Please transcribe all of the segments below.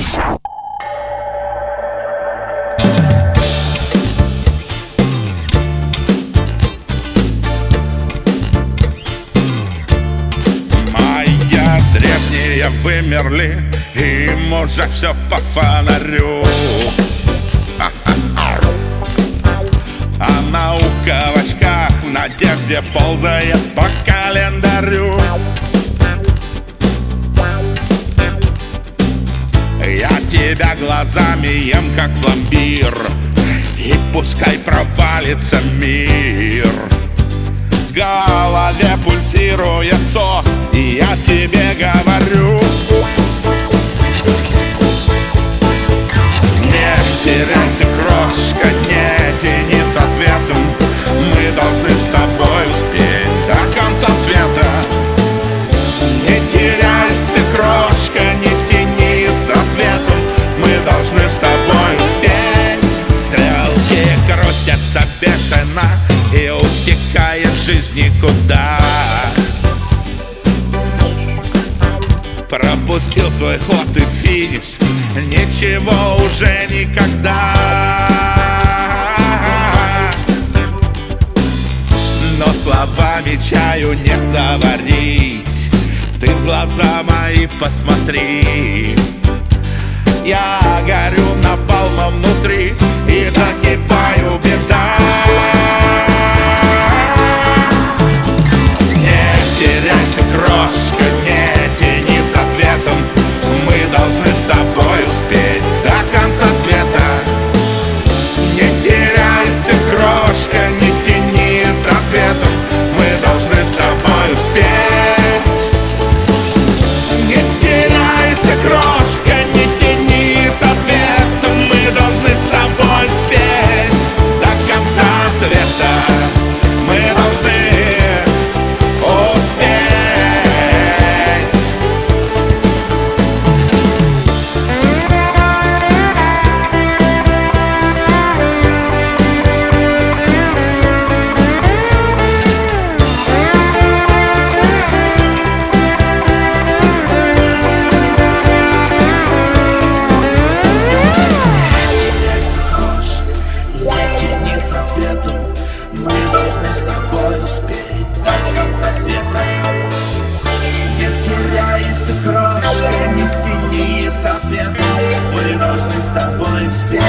Майя древние вымерли, им уже все по фонарю. А наука в очках в надежде ползает по календарю. Я тебя глазами ем, как пломбир, и пускай провалится мир. В голове пульсирует сос, и я тебе говорю: не теряйся, крошка, не тяни с ответом. Мы должны с тобой успеть до конца света. Не теряйся, крошка, не тяни с ответом. Мы должны с тобой успеть. Стрелки крутятся бешено, и утекает жизнь никуда. Пропустил свой ход и финиш, ничего уже никогда. Но словами чаю не заварить. Ты в глаза мои посмотри. Я горю напалмом внутри и закипаю, беда. Не теряйся, крошка, не тяни с ответом. Мы должны с тобой успеть до конца света. Не теряйся, крошка, не тяни с ответом. Мы должны с тобой успеть. Не теряйся, крошка, не тяни с ответом. Мы должны с тобой успеть до конца света. Мы должны успеть. Мы должны с тобой успеть до конца света. Не теряйся, крошка, не тяни с ответом. Мы должны с тобой успеть.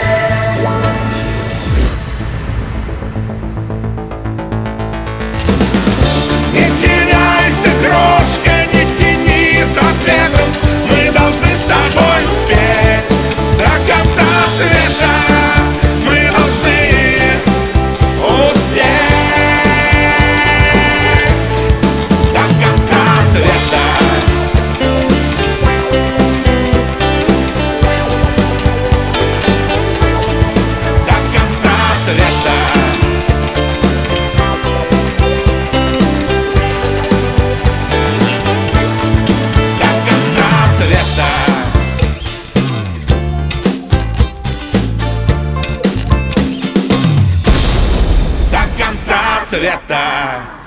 Не теряйся, крошка, не тяни с ответом. Мы должны с тобой успеть до конца света. Мы должны успеть до конца света. До конца света. До конца света. До конца света.